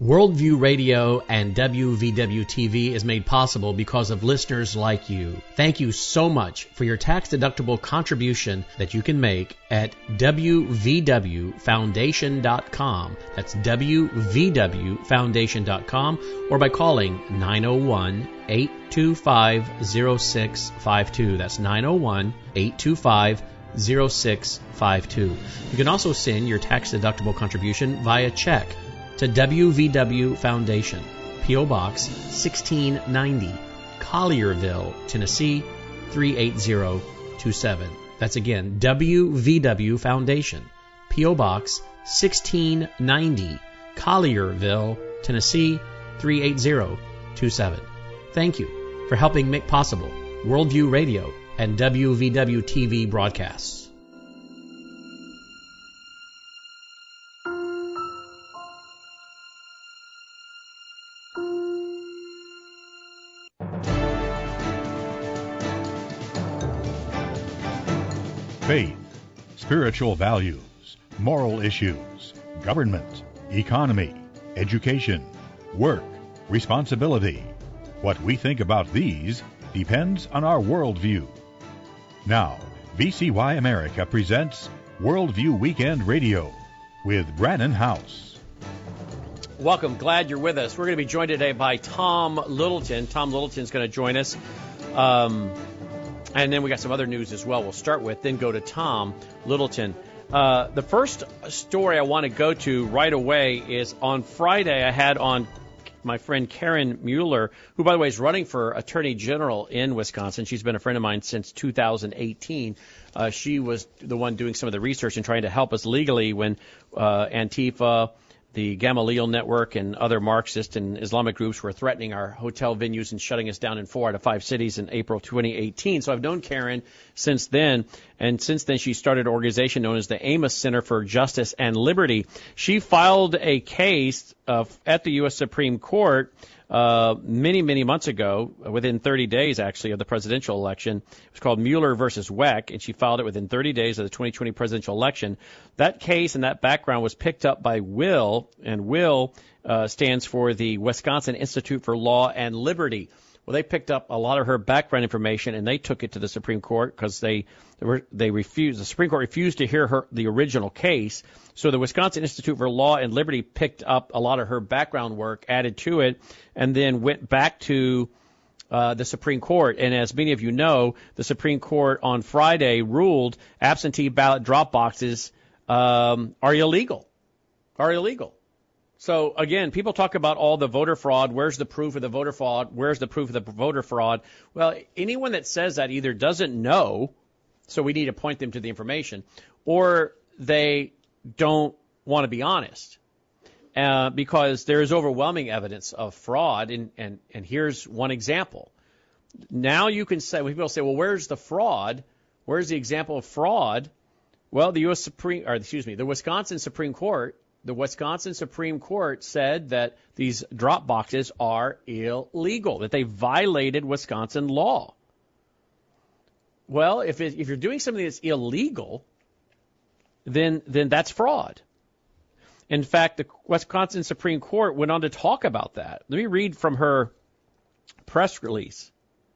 Worldview Radio and WVW-TV is made possible because of listeners like you. Thank you so much for your tax-deductible contribution that you can make at WVWFoundation.com. That's WVWFoundation.com, or by calling 901-825-0652. That's 901-825-0652. You can also send your tax-deductible contribution via check to WVW Foundation, P.O. Box 1690, Collierville, Tennessee 38027. That's again, WVW Foundation, P.O. Box 1690, Collierville, Tennessee 38027. Thank you for helping make possible Worldview Radio and WVW TV broadcasts. Faith, spiritual values, moral issues, government, economy, education, work, responsibility. What we think about these depends on our worldview. Now, VCY America presents Worldview Weekend Radio with Brannon Howse. Welcome. Glad you're with us. We're going to be joined today by Tom Littleton. Tom Littleton's going to join us. And then we got some other news as well we'll start with, then go to Tom Littleton. The first story I want to go to right away is on Friday I had on my friend Karen Mueller, who, by the way, is running for Attorney General in Wisconsin. She's been a friend of mine since 2018. She was the one doing some of the research and trying to help us legally when Antifa, the Gamaliel Network, and other Marxist and Islamic groups were threatening our hotel venues and shutting us down in 4 out of 5 cities in April 2018. So I've known Karen since then, and since then she started an organization known as the Amos Center for Justice and Liberty. She filed a case at the U.S. Supreme Court many months ago, within 30 days, actually, of the presidential election. It was called Mueller versus Weck, and she filed it within 30 days of the 2020 presidential election. That case and that background was picked up by WILL, and WILL stands for the Wisconsin Institute for Law and Liberty. Well, they picked up a lot of her background information, and they took it to the Supreme Court because they refused. The Supreme Court refused to hear the original case. So the Wisconsin Institute for Law and Liberty picked up a lot of her background work, added to it, and then went back to the Supreme Court. And as many of you know, the Supreme Court on Friday ruled absentee ballot drop boxes are illegal. So, again, people talk about all the voter fraud. Where's the proof of the voter fraud? Where's the proof of the voter fraud? Well, anyone that says that either doesn't know, so we need to point them to the information, or they don't want to be honest, because there is overwhelming evidence of fraud. And here's one example. Now you can say, when people say, well, where's the fraud? Where's the example of fraud? Well, the Wisconsin Supreme Court. The Wisconsin Supreme Court said that these drop boxes are illegal, that they violated Wisconsin law. Well, if you're doing something that's illegal, then that's fraud. In fact, the Wisconsin Supreme Court went on to talk about that. Let me read from her press release.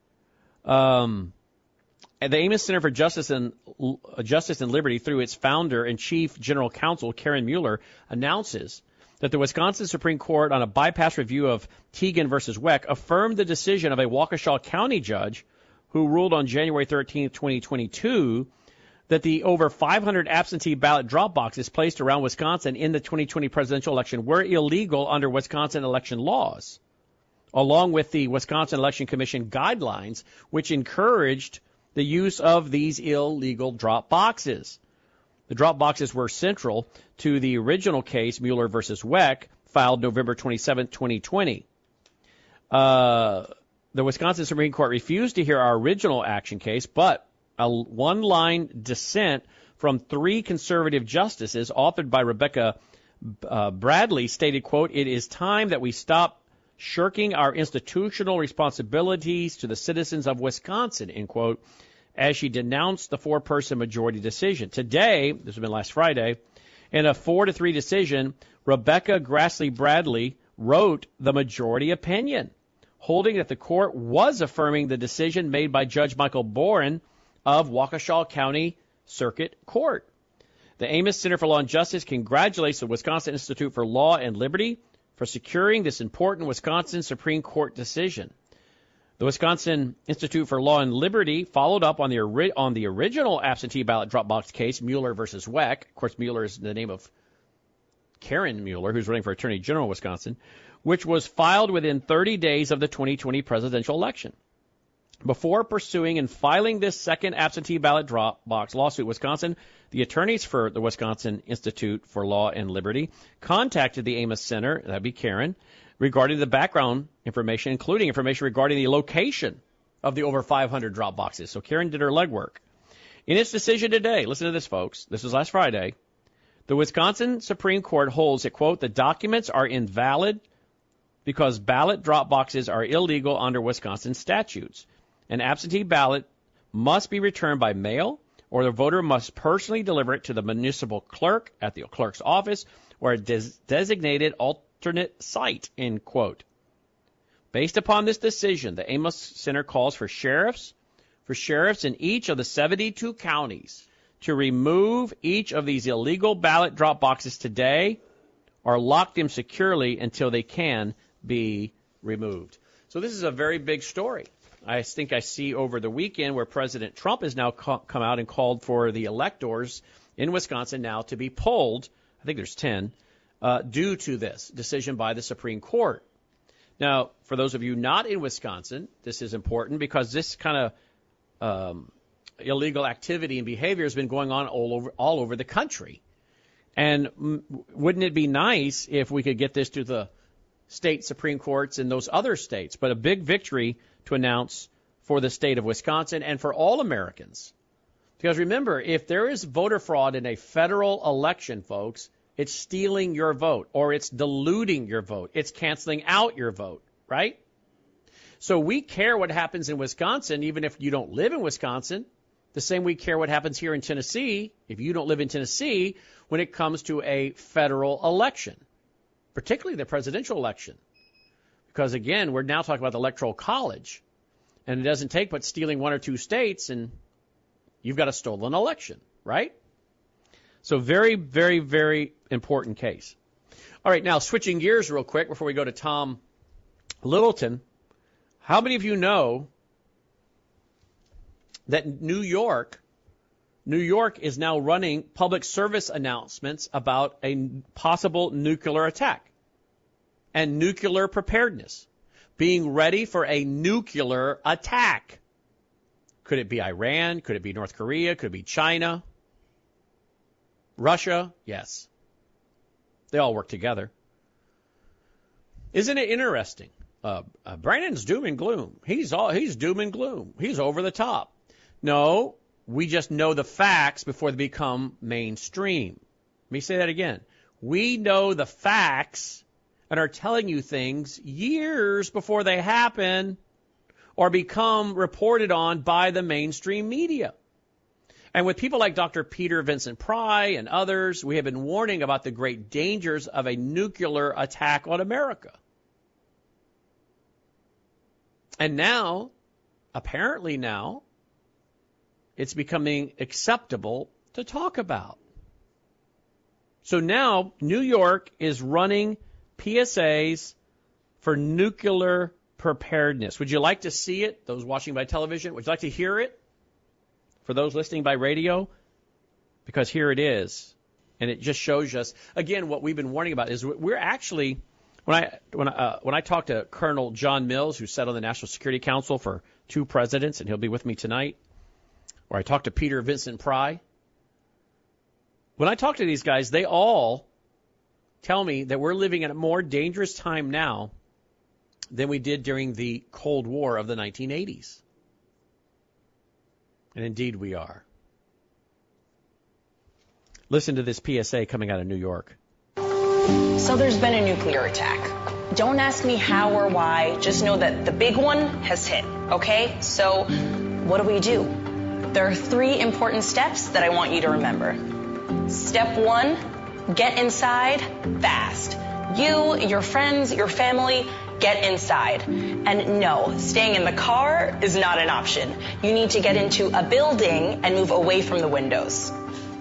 The Amos Center for Justice and Liberty, through its founder and chief general counsel, Karen Mueller, announces that the Wisconsin Supreme Court, on a bypass review of Teagan versus Weck, affirmed the decision of a Waukesha County judge who ruled on January 13, 2022, that the over 500 absentee ballot drop boxes placed around Wisconsin in the 2020 presidential election were illegal under Wisconsin election laws, along with the Wisconsin Election Commission guidelines, which encouraged the use of these illegal drop boxes. The drop boxes were central to the original case, Mueller versus Weck, filed November 27, 2020. The Wisconsin Supreme Court refused to hear our original action case, but a one-line dissent from 3 conservative justices, authored by Rebecca Bradley, stated, quote, "It is time that we stop shirking our institutional responsibilities to the citizens of Wisconsin," end quote, as she denounced the 4-person majority decision. Today, this has been last Friday, in a 4-3 decision, Rebecca Grassley Bradley wrote the majority opinion, holding that the court was affirming the decision made by Judge Michael Boren of Waukesha County Circuit Court. The Amos Center for Law and Justice congratulates the Wisconsin Institute for Law and Liberty for securing this important Wisconsin Supreme Court decision. The Wisconsin Institute for Law and Liberty followed up on the original absentee ballot drop box case, Mueller versus Weck. Of course, Mueller is the name of Karen Mueller, who's running for Attorney General of Wisconsin, which was filed within 30 days of the 2020 presidential election. Before pursuing and filing this second absentee ballot drop box lawsuit, Wisconsin, the attorneys for the Wisconsin Institute for Law and Liberty contacted the Amos Center, that'd be Karen, regarding the background information, including information regarding the location of the over 500 drop boxes. So Karen did her legwork. In its decision today, listen to this, folks. This was last Friday. The Wisconsin Supreme Court holds that, quote, the documents are invalid because ballot drop boxes are illegal under Wisconsin statutes. An absentee ballot must be returned by mail, or the voter must personally deliver it to the municipal clerk at the clerk's office or a designated alternate site, end quote. Based upon this decision, the Amos Center calls for sheriffs in each of the 72 counties to remove each of these illegal ballot drop boxes today or lock them securely until they can be removed. So this is a very big story. I think I see over the weekend where President Trump has now come out and called for the electors in Wisconsin now to be polled, I think there's 10, due to this decision by the Supreme Court. Now, for those of you not in Wisconsin, this is important because this kind of illegal activity and behavior has been going on all over the country. And wouldn't it be nice if we could get this to the state Supreme Courts in those other states? But a big victory to announce for the state of Wisconsin and for all Americans. Because remember, if there is voter fraud in a federal election, folks, it's stealing your vote or it's diluting your vote. It's canceling out your vote, right? So we care what happens in Wisconsin, even if you don't live in Wisconsin. The same we care what happens here in Tennessee, if you don't live in Tennessee, when it comes to a federal election, particularly the presidential election. Because, again, we're now talking about the Electoral College, and it doesn't take but stealing one or two states, and you've got a stolen election, right? So very, very, very important case. All right, now switching gears real quick before we go to Tom Littleton. How many of you know that New York is now running public service announcements about a possible nuclear attack and nuclear preparedness, being ready for a nuclear attack? Could it be Iran? Could it be North Korea? Could it be China? Russia? Yes. They all work together. Isn't it interesting? Brandon's doom and gloom. He's doom and gloom. He's over the top. No, we just know the facts before they become mainstream. Let me say that again. We know the facts and are telling you things years before they happen or become reported on by the mainstream media. And with people like Dr. Peter Vincent Pry and others, we have been warning about the great dangers of a nuclear attack on America. And now, apparently now, it's becoming acceptable to talk about. So now New York is running PSAs for nuclear preparedness. Would you like to see it? Those watching by television, would you like to hear it? For those listening by radio? Because here it is. And it just shows us, again, what we've been warning about is we're actually, when I talked to Colonel John Mills, who sat on the National Security Council for 2 presidents, and he'll be with me tonight, or I talked to Peter Vincent Pry. When I talk to these guys, they all tell me that we're living in a more dangerous time now than we did during the Cold War of the 1980s. And indeed we are. Listen to this PSA coming out of New York. So there's been a nuclear attack. Don't ask me how or why. Just know that the big one has hit, okay? So what do? There are 3 important steps that I want you to remember. Step 1, get inside fast. You, your friends, your family, get inside. And no, staying in the car is not an option. You need to get into a building and move away from the windows.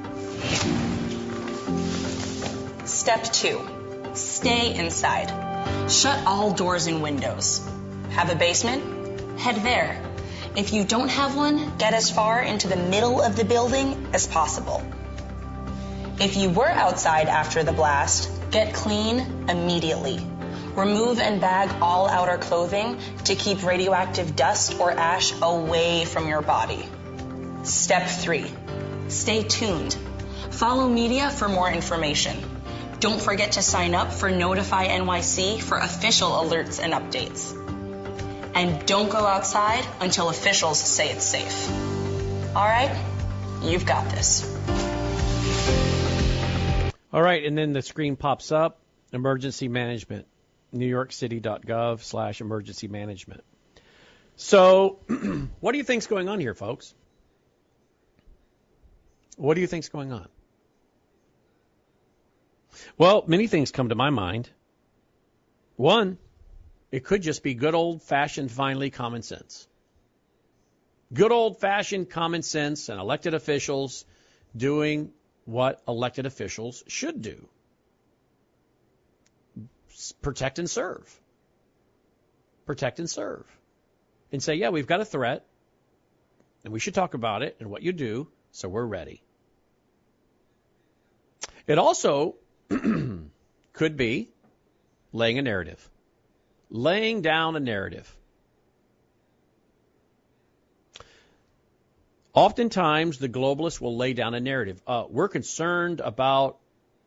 Step 2, stay inside. Shut all doors and windows. Have a basement? Head there. If you don't have one, get as far into the middle of the building as possible. If you were outside after the blast, get clean immediately. Remove and bag all outer clothing to keep radioactive dust or ash away from your body. Step 3, stay tuned. Follow media for more information. Don't forget to sign up for Notify NYC for official alerts and updates. And don't go outside until officials say it's safe. All right? You've got this. All right, and then the screen pops up, emergency management, NewYorkCity.gov/emergency management. So what do you think's going on here, folks? What do you think's going on? Well, many things come to my mind. One, it could just be good old-fashioned, finally, common sense. Good old-fashioned common sense and elected officials doing what elected officials should do. Protect and serve. Protect and serve. And say, yeah, we've got a threat, and we should talk about it and what you do, so we're ready. It also could be laying a narrative. Laying down a narrative. Oftentimes, the globalists will lay down a narrative. We're concerned about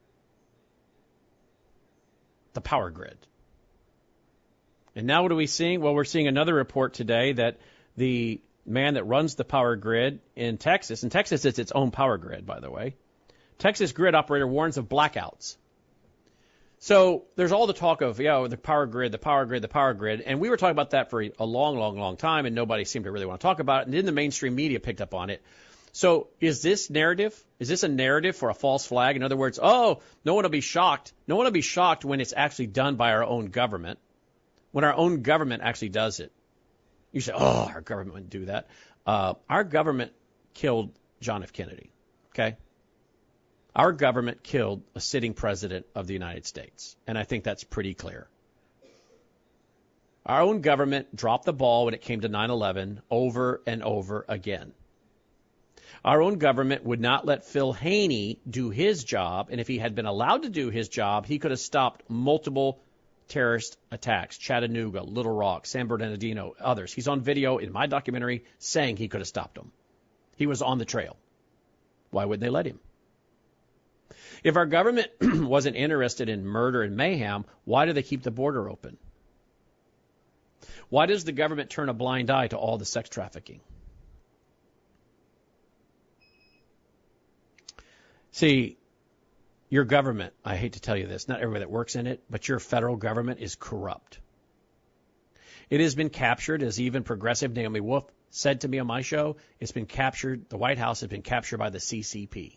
the power grid. And now what are we seeing? Well, we're seeing another report today that the man that runs the power grid in Texas, and Texas is its own power grid, by the way, Texas grid operator warns of blackouts. So there's all the talk of, the power grid, and we were talking about that for a long time, and nobody seemed to really want to talk about it, and then the mainstream media picked up on it. So is this a narrative for a false flag? In other words, no one will be shocked. No one will be shocked when it's actually done by our own government, when our own government actually does it. You say, our government wouldn't do that. Our government killed John F. Kennedy, okay? Our government killed a sitting president of the United States, and I think that's pretty clear. Our own government dropped the ball when it came to 9/11 over and over again. Our own government would not let Phil Haney do his job, and if he had been allowed to do his job, he could have stopped multiple terrorist attacks, Chattanooga, Little Rock, San Bernardino, others. He's on video in my documentary saying he could have stopped them. He was on the trail. Why wouldn't they let him? If our government wasn't interested in murder and mayhem, why do they keep the border open? Why does the government turn a blind eye to all the sex trafficking? See, your government, I hate to tell you this, not everybody that works in it, but your federal government is corrupt. It has been captured, as even progressive Naomi Wolf said to me on my show, it's been captured, the White House has been captured by the CCP.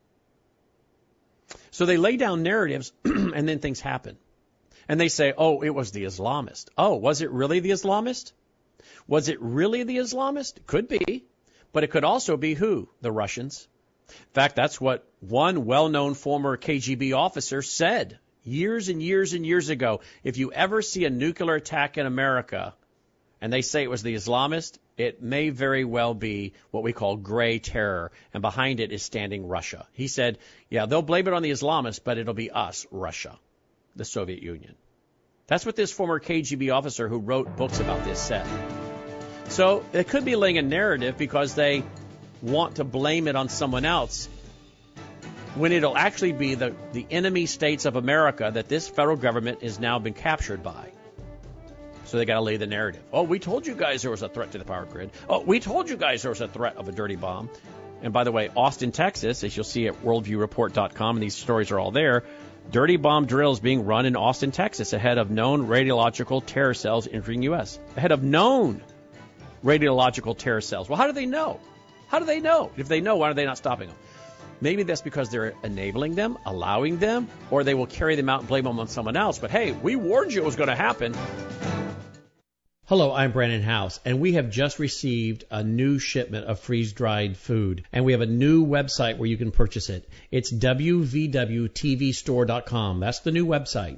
So they lay down narratives, and then things happen. And they say, it was the Islamist. Was it really the Islamist? Was it really the Islamist? It could be. But it could also be who? The Russians. In fact, that's what one well-known former KGB officer said years and years and years ago. If you ever see a nuclear attack in America, and they say it was the Islamist, it may very well be what we call gray terror, and behind it is standing Russia. He said, they'll blame it on the Islamists, but it'll be us, Russia, the Soviet Union. That's what this former KGB officer who wrote books about this said. So it could be laying a narrative because they want to blame it on someone else, when it'll actually be the enemy states of America that this federal government has now been captured by. So they got to lay the narrative. We told you guys there was a threat to the power grid. We told you guys there was a threat of a dirty bomb. And by the way, Austin, Texas, as you'll see at worldviewreport.com, and these stories are all there, dirty bomb drills being run in Austin, Texas, ahead of known radiological terror cells entering U.S. Ahead of known radiological terror cells. Well, how do they know? How do they know? If they know, why are they not stopping them? Maybe that's because they're enabling them, allowing them, or they will carry them out and blame them on someone else. But hey, we warned you it was going to happen. Hello, I'm Brandon House, and we have just received a new shipment of freeze-dried food, and we have a new website where you can purchase it. It's wvwtvstore.com. That's the new website,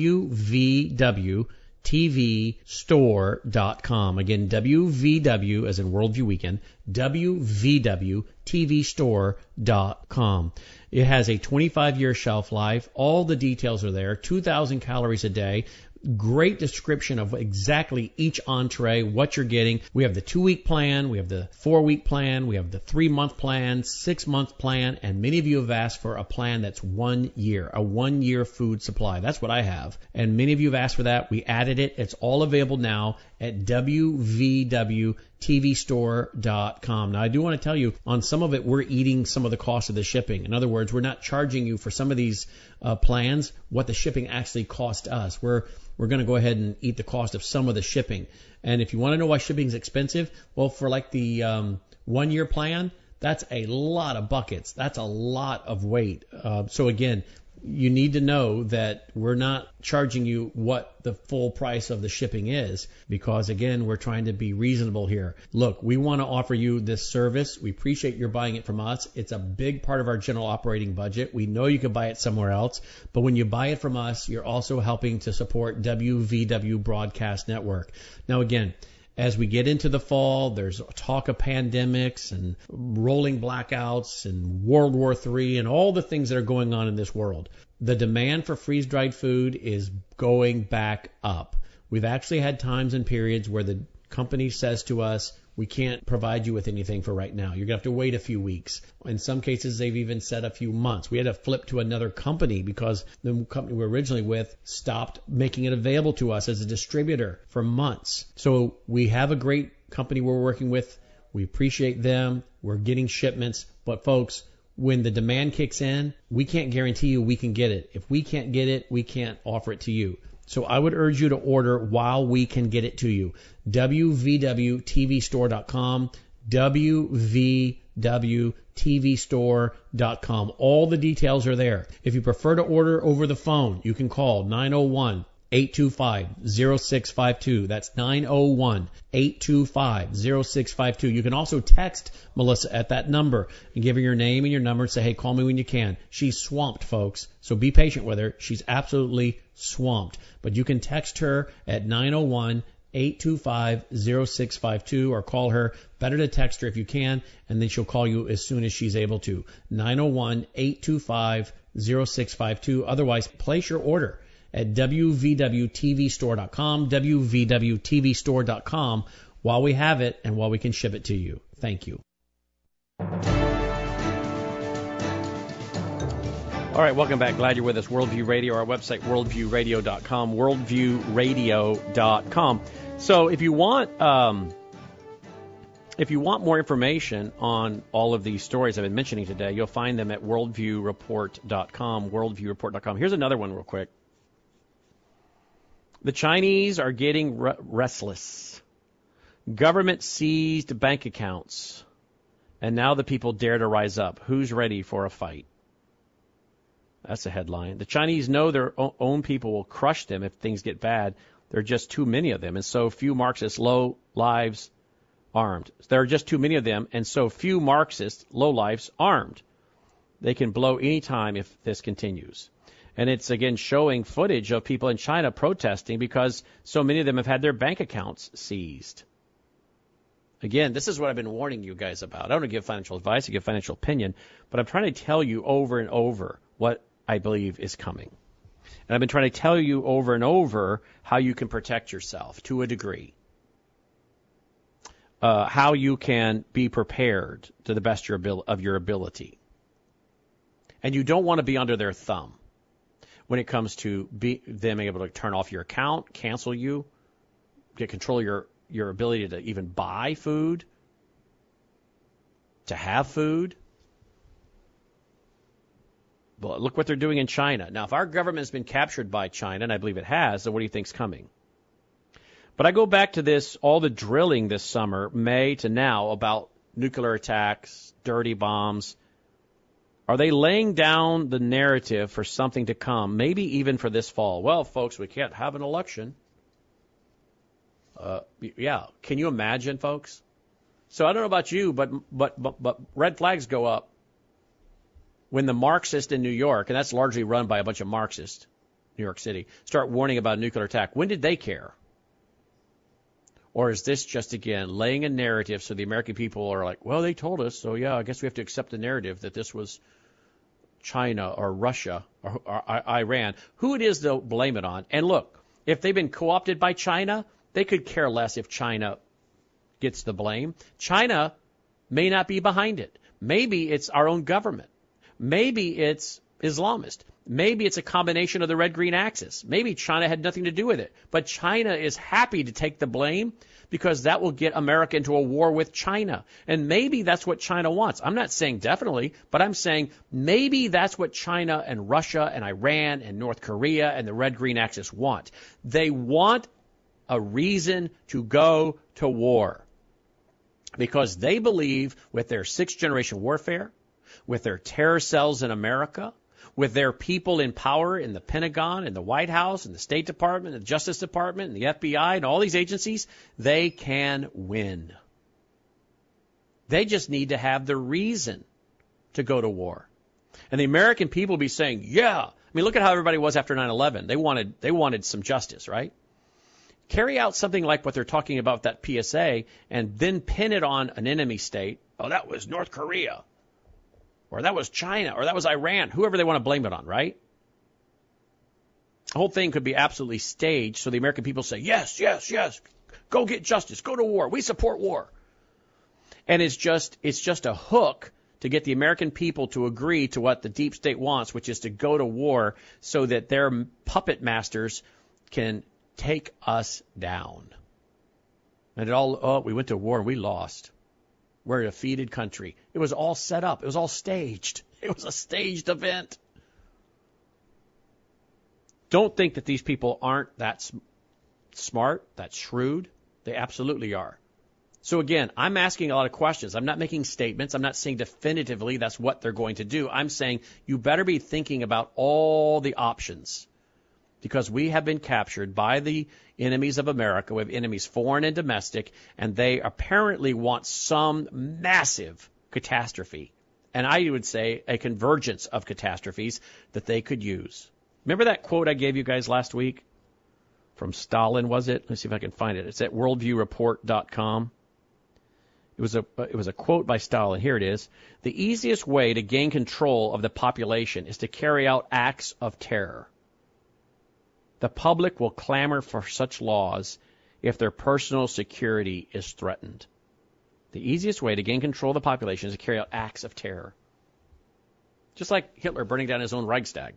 wvwtvstore.com. Again, WVW as in Worldview Weekend, wvwtvstore.com. It has a 25-year shelf life. All the details are there, 2,000 calories a day. Great description of exactly each entree, what you're getting. We have the 2-week plan, we have the 4-week plan, we have the 3-month plan, 6-month plan, and many of you have asked for a plan that's 1 year, a 1-year food supply. That's what I have. And many of you have asked for that. We added it. It's all available now at wvwtvstore.com. Now, I do want to tell you, on some of it, we're eating some of the cost of the shipping. In other words, we're not charging you for some of these plans what the shipping actually cost us. We're going to go ahead and eat the cost of some of the shipping. And if you want to know why shipping is expensive, well, for like the 1-year plan, that's a lot of buckets. That's a lot of weight. So again, you need to know that we're not charging you what the full price of the shipping is, because again, we're trying to be reasonable here. Look, we want to offer you this service. We appreciate your buying it from us. It's a big part of our general operating budget. We know you could buy it somewhere else, but when you buy it from us, you're also helping to support WVW Broadcast Network. Now again, as we get into the fall, there's talk of pandemics and rolling blackouts and World War III and all the things that are going on in this world. The demand for freeze-dried food is going back up. We've actually had times and periods where the company says to us, we can't provide you with anything for right now. You're going to have to wait a few weeks. In some cases, they've even said a few months. We had to flip to another company because the company we were originally with stopped making it available to us as a distributor for months. So we have a great company we're working with. We appreciate them. We're getting shipments. But folks, when the demand kicks in, we can't guarantee you we can get it. If we can't get it, we can't offer it to you. So I would urge you to order while we can get it to you. wvwtvstore.com, wvwtvstore.com. All the details are there. If you prefer to order over the phone, you can call 901-825-0652. That's 901-825-0652. You can also text Melissa at that number and give her your name and your number and say, hey, call me when you can. She's swamped, folks, so be patient with her. She's absolutely swamped. But you can text her at 901-825-0652 or call her. Better to text her if you can, and then she'll call you as soon as she's able to. 901-825-0652. Otherwise, place your order at wvwtvstore.com, wvwtvstore.com, while we have it and while we can ship it to you. Thank you. All right, welcome back. Glad you're with us. Worldview Radio, our website, worldviewradio.com, worldviewradio.com. So if you want more information on all of these stories I've been mentioning today, you'll find them at worldviewreport.com, worldviewreport.com. Here's another one real quick. The Chinese are getting restless. Government seized bank accounts, and now the people dare to rise up. Who's ready for a fight? That's a headline. The Chinese know their own people will crush them if things get bad. There are just too many of them, and so few Marxist low-lives armed. There are just too many of them, and so few Marxist low-lives armed. They can blow any time if this continues. And it's, again, showing footage of people in China protesting because so many of them have had their bank accounts seized. Again, this is what I've been warning you guys about. I don't give financial advice, I give financial opinion, but I'm trying to tell you over and over what I believe is coming. And I've been trying to tell you over and over how you can protect yourself to a degree. How you can be prepared to the best of your ability. And you don't want to be under their thumb when it comes to them able to turn off your account, cancel you, get control of your ability to even buy food, to have food. But look what they're doing in China. Now, if our government has been captured by China, and I believe it has, then what do you think's coming? But I go back to this, all the drilling this summer, May to now, about nuclear attacks, dirty bombs. Are they laying down the narrative for something to come, maybe even for this fall? Well, folks, we can't have an election. Yeah, can you imagine, folks? So I don't know about you, but red flags go up when the Marxists in New York, and that's largely run by a bunch of Marxists, New York City, start warning about a nuclear attack. When did they care? Or is this just, again, laying a narrative so the American people are like, well, they told us, so yeah, I guess we have to accept the narrative that this was China or Russia or Iran. Who it is, they'll blame it on. And look, if they've been co-opted by China, they could care less if China gets the blame. China may not be behind it. Maybe it's our own government. Maybe it's Islamist. Maybe it's a combination of the red-green axis. Maybe China had nothing to do with it. But China is happy to take the blame because that will get America into a war with China. And maybe that's what China wants. I'm not saying definitely, but I'm saying maybe that's what China and Russia and Iran and North Korea and the red-green axis want. They want a reason to go to war because they believe with their sixth-generation warfare, with their terror cells in America, with their people in power in the Pentagon and the White House and the State Department and the Justice Department and the FBI and all these agencies, they can win. They just need to have the reason to go to war. And the American people be saying, yeah. I mean, look at how everybody was after 9/11. They wanted some justice, right? Carry out something like what they're talking about, that PSA, and then pin it on an enemy state. Oh, that was North Korea. Or that was China, or that was Iran, whoever they want to blame it on, right? The whole thing could be absolutely staged so the American people say, yes, yes, yes, go get justice, go to war, we support war. And it's just a hook to get the American people to agree to what the deep state wants, which is to go to war so that their puppet masters can take us down. And we went to war and we lost. We're a defeated country. It was all set up. It was all staged. It was a staged event. Don't think that these people aren't that smart, that shrewd. They absolutely are. So again, I'm asking a lot of questions. I'm not making statements. I'm not saying definitively that's what they're going to do. I'm saying you better be thinking about all the options because we have been captured by the enemies of America. We have enemies foreign and domestic, and they apparently want some massive catastrophe. And I would say a convergence of catastrophes that they could use. Remember that quote I gave you guys last week from Stalin, was it? Let's see if I can find it. It's at worldviewreport.com. It was a quote by Stalin. Here it is. The easiest way to gain control of the population is to carry out acts of terror. The public will clamor for such laws if their personal security is threatened. The easiest way to gain control of the population is to carry out acts of terror. Just like Hitler burning down his own Reichstag.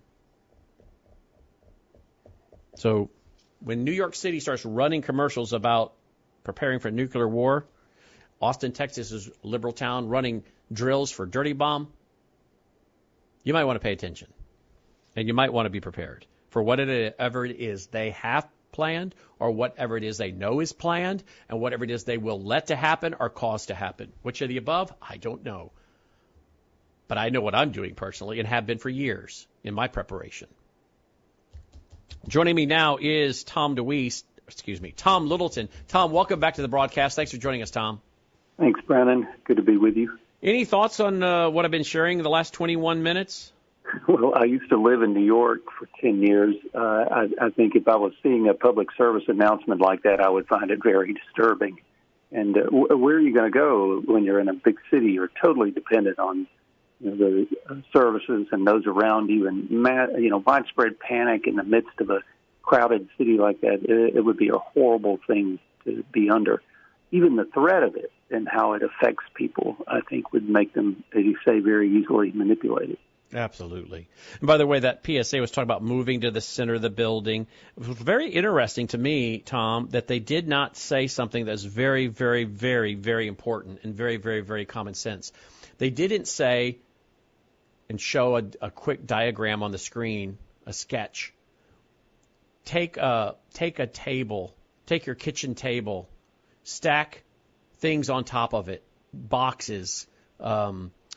So when New York City starts running commercials about preparing for nuclear war, Austin, Texas is a liberal town running drills for dirty bomb, you might want to pay attention. And you might want to be prepared for whatever it is they have planned or whatever it is they know is planned and whatever it is they will let to happen or cause to happen. Which of the above? I don't know. But I know what I'm doing personally and have been for years in my preparation. Joining me now is Tom Littleton. Tom, welcome back to the broadcast. Thanks for joining us, Tom. Thanks, Brandon. Good to be with you. Any thoughts on what I've been sharing in the last 21 minutes? Well, I used to live in New York for 10 years. I think if I was seeing a public service announcement like that, I would find it very disturbing. And where are you going to go when you're in a big city? You're totally dependent on the services and those around you, and widespread panic in the midst of a crowded city like that. It would be a horrible thing to be under. Even the threat of it and how it affects people, I think, would make them, as you say, very easily manipulated. Absolutely. And by the way, that PSA was talking about moving to the center of the building. It was very interesting to me, Tom, that they did not say something that's very, very, very, very important and very, very, very common sense. They didn't say and show a quick diagram on the screen, a sketch. Take a table, take your kitchen table, stack things on top of it, boxes,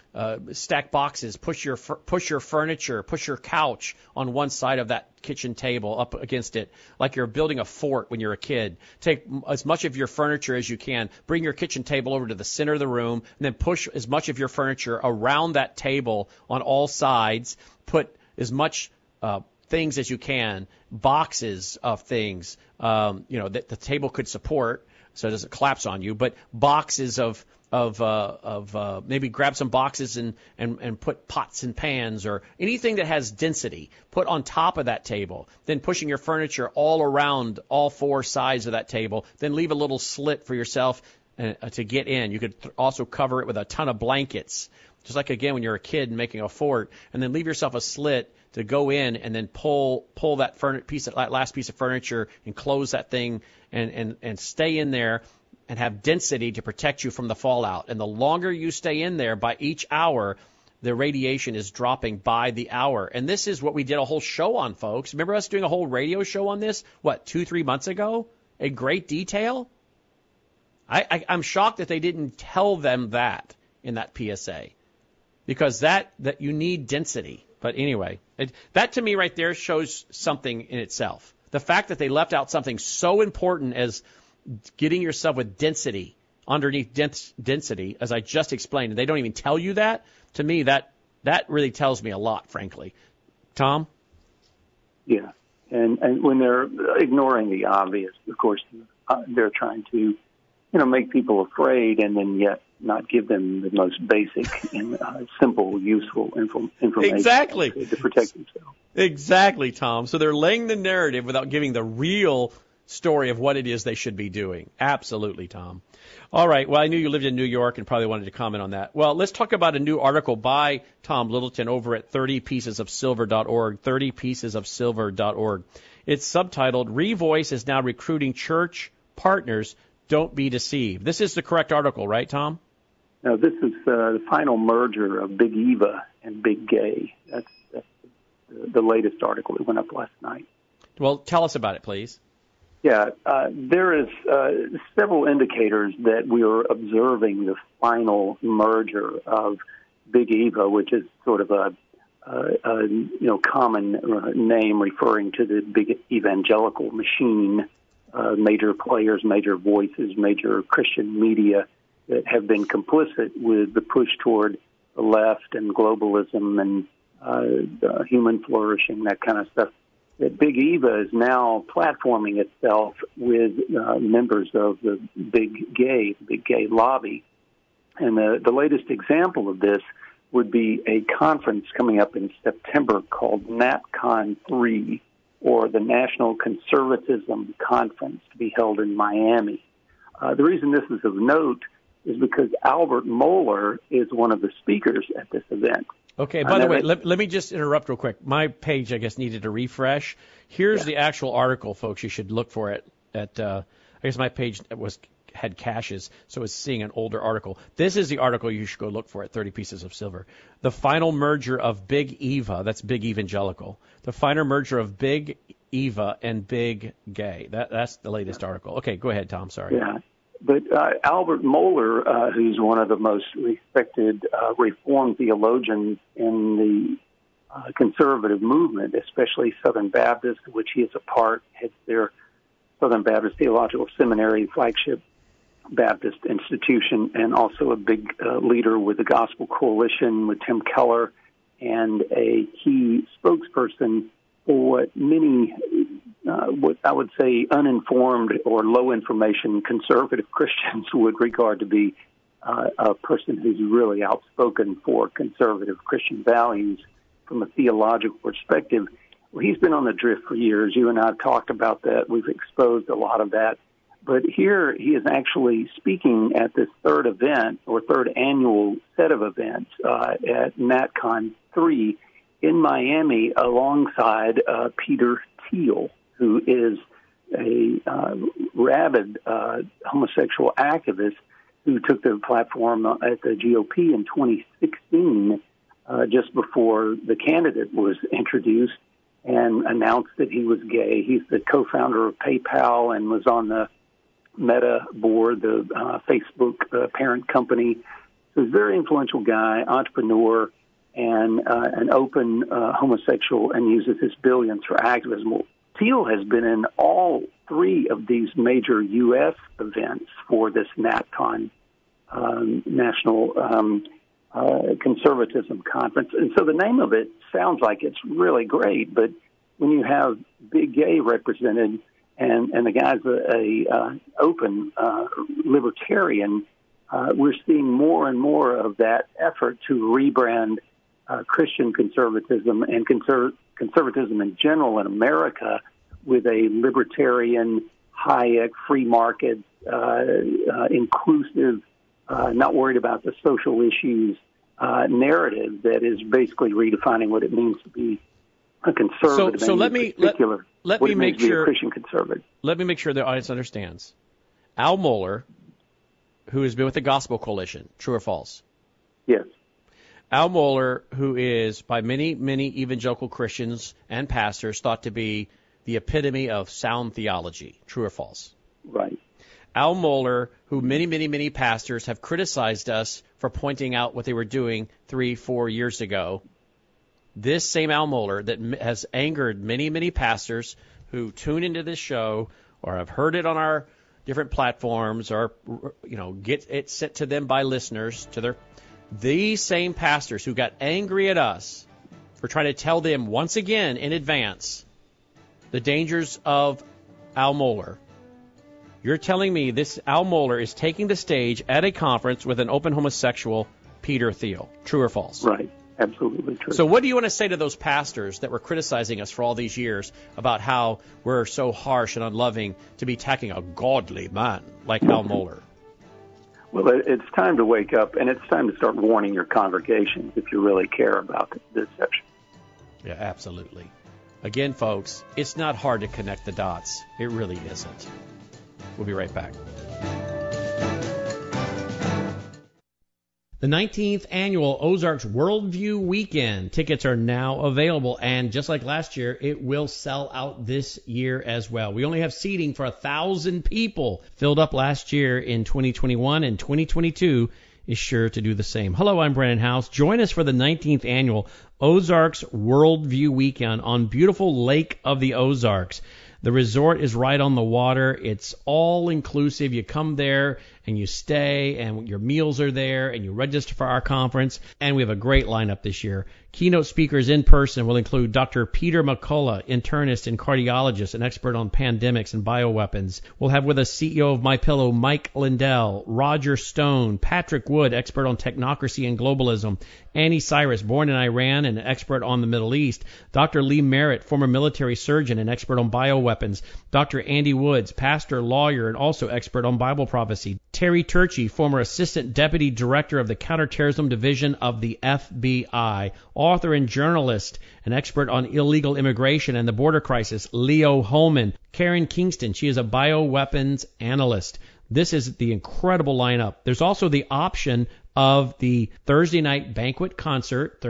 stack boxes, push your furniture, push your couch on one side of that kitchen table up against it, like you're building a fort when you're a kid. Take as much of your furniture as you can. Bring your kitchen table over to the center of the room, and then push as much of your furniture around that table on all sides. Put as much things as you can, boxes of things, that the table could support, so it doesn't collapse on you, but boxes of maybe grab some boxes and put pots and pans or anything that has density, put on top of that table, then pushing your furniture all around all four sides of that table, then leave a little slit for yourself to get in. You could also cover it with a ton of blankets, just like, again, when you're a kid making a fort, and then leave yourself a slit to go in and then pull that last piece of furniture and close that thing and stay in there and have density to protect you from the fallout. And the longer you stay in there, by each hour, the radiation is dropping by the hour. And this is what we did a whole show on, folks. Remember us doing a whole radio show on this, 2-3 months ago? In great detail? I'm shocked that they didn't tell them that in that PSA. Because that you need density. But anyway, that to me right there shows something in itself. The fact that they left out something so important as getting yourself with density, underneath density, as I just explained, and they don't even tell you that, to me, that really tells me a lot, frankly. Tom? Yeah, and when they're ignoring the obvious, of course, they're trying to, make people afraid, and then yet not give them the most basic and simple, useful information exactly to protect themselves. Exactly, Tom. So they're laying the narrative without giving the real story of what it is they should be doing. Absolutely, Tom. All right. Well, I knew you lived in New York and probably wanted to comment on that. Well, let's talk about a new article by Tom Littleton over at 30piecesofsilver.org, 30piecesofsilver.org. It's subtitled, Revoice is now recruiting church partners. Don't be deceived. This is the correct article, right, Tom? No, this is the final merger of Big Eva and Big Gay. That's the latest article that went up last night. Well, tell us about it, please. Yeah, there is several indicators that we are observing the final merger of Big Eva, which is sort of a common name referring to the big evangelical machine, major players, major voices, major Christian media that have been complicit with the push toward the left and globalism and human flourishing, that kind of stuff. That Big Eva is now platforming itself with members of the Big Gay lobby. And the latest example of this would be a conference coming up in September called NatCon 3, or the National Conservatism Conference, to be held in Miami. The reason this is of note is because Albert Mohler is one of the speakers at this event. Okay, by the way, let me just interrupt real quick. My page, I guess, needed to refresh. Here's the actual article, folks. You should look for it at, I guess my page had caches, so it's seeing an older article. This is the article you should go look for at 30 Pieces of Silver. The final merger of Big Eva, that's Big Evangelical. The final merger of Big Eva and Big Gay. That's the latest article. Okay, go ahead, Tom. Sorry. Yeah. But Albert Mohler, who's one of the most respected Reformed theologians in the conservative movement, especially Southern Baptist, which he is a part, heads their Southern Baptist Theological Seminary, flagship Baptist institution, and also a big leader with the Gospel Coalition with Tim Keller, and a key spokesperson for what many what I would say uninformed or low information conservative Christians would regard to be a person who's really outspoken for conservative Christian values from a theological perspective. Well, he's been on the drift for years. You and I have talked about that. We've exposed a lot of that. But here he is actually speaking at this third annual set of events at NatCon 3 in Miami alongside Peter Thiel, who is a rabid homosexual activist who took the platform at the GOP in 2016, just before the candidate was introduced, and announced that he was gay. He's the co-founder of PayPal and was on the Meta board, the Facebook parent company, So he's a very influential guy, entrepreneur, and an open homosexual, and uses his billions for activism. Well, Thiel has been in all three of these major U.S. events for this NatCon, National Conservatism Conference. And so the name of it sounds like it's really great, but when you have Big Gay represented and the guy's a open libertarian, we're seeing more and more of that effort to rebrand Christian conservatism and conservatism in general in America with a libertarian, Hayek, free market, inclusive, not worried about the social issues narrative that is basically redefining what it means to be a conservative. So let me make sure a Christian conservative. Let me make sure the audience understands. Al Mohler, who has been with the Gospel Coalition, true or false? Yes. Al Mohler, who is by many evangelical Christians and pastors thought to be the epitome of sound theology, true or false? Right. Al Mohler, who many pastors have criticized us for pointing out what they were doing 3-4 years ago. This same Al Mohler that has angered many pastors who tune into this show or have heard it on our different platforms or, get it sent to them by listeners these same pastors who got angry at us for trying to tell them once again in advance the dangers of Al Mohler. You're telling me this Al Mohler is taking the stage at a conference with an open homosexual, Peter Thiel. True or false? Right. Absolutely true. So what do you want to say to those pastors that were criticizing us for all these years about how we're so harsh and unloving to be attacking a godly man like Al Mohler? Well, it's time to wake up, and it's time to start warning your congregations if you really care about the deception. Yeah, absolutely. Again, folks, it's not hard to connect the dots. It really isn't. We'll be right back. The 19th annual Ozarks Worldview Weekend. Tickets are now available, and just like last year, it will sell out this year as well. We only have seating for 1,000 people. Filled up last year in 2021, and 2022 is sure to do the same. Hello, I'm Brandon House. Join us for the 19th annual Ozarks Worldview Weekend on beautiful Lake of the Ozarks. The resort is right on the water. It's all inclusive. You come there and you stay, and your meals are there, and you register for our conference. And we have a great lineup this year. Keynote speakers in person will include Dr. Peter McCullough, internist and cardiologist, an expert on pandemics and bioweapons. We'll have with us CEO of MyPillow, Mike Lindell, Roger Stone, Patrick Wood, expert on technocracy and globalism, Annie Cyrus, born in Iran and an expert on the Middle East, Dr. Lee Merritt, former military surgeon and expert on bioweapons, Dr. Andy Woods, pastor, lawyer, and also expert on Bible prophecy, Terry Turchi, former assistant deputy director of the counterterrorism division of the FBI, author and journalist, an expert on illegal immigration and the border crisis, Leo Holman, Karen Kingston, she is a bioweapons analyst. This is the incredible lineup. There's also the option of the Thursday night banquet concert,